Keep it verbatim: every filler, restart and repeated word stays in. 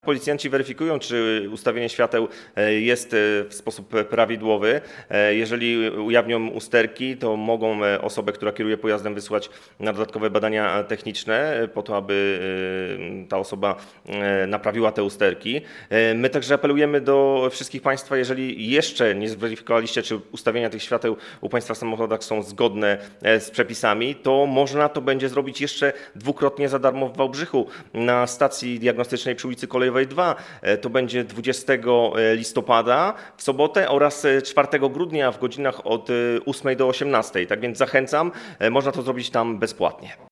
Policjanci weryfikują, czy ustawienie świateł jest w sposób prawidłowy. Jeżeli ujawnią usterki, to mogą osobę, która kieruje pojazdem, wysłać na dodatkowe badania techniczne po to, aby ta osoba naprawiła te usterki. My także apelujemy do wszystkich Państwa, jeżeli jeszcze nie zweryfikowaliście, czy ustawienia tych świateł u Państwa w samochodach są zgodne z przepisami, to można to będzie zrobić jeszcze dwukrotnie za darmo w Wałbrzychu na stacji diagnostycznej przy ulicy Kolejowej dwa. To będzie dwudziestego listopada w sobotę oraz czwartego grudnia w godzinach od ósmej do osiemnastej. Tak więc zachęcam, można to zrobić tam bezpłatnie.